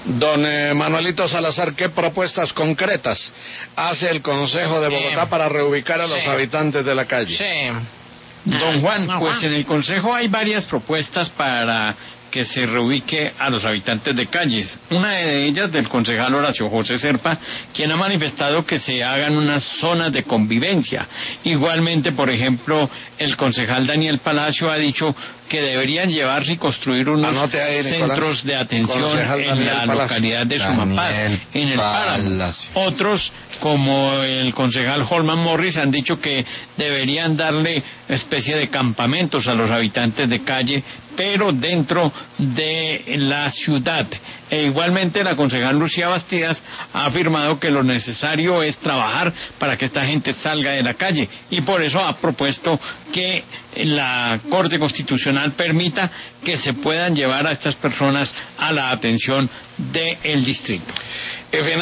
Don Manuelito Salazar, ¿qué propuestas concretas hace el Consejo de Bogotá para reubicar a los habitantes de la calle? Don Juan, pues en el Consejo hay varias propuestas para que se reubique a los habitantes de calles. Una de ellas del concejal Horacio José Serpa, quien ha manifestado que se hagan unas zonas de convivencia. Igualmente, por ejemplo, el concejal Daniel Palacio ha dicho que deberían llevarse y construir unos centros de atención en la localidad de Sumapaz, en el Páramo. Otros, como el concejal Holman Morris, han dicho que deberían darle especie de campamentos a los habitantes de calle, pero dentro de la ciudad. E igualmente la concejal Lucía Bastidas ha afirmado que lo necesario es trabajar para que esta gente salga de la calle, y por eso ha propuesto que la Corte Constitucional permita que se puedan llevar a estas personas a la atención del distrito.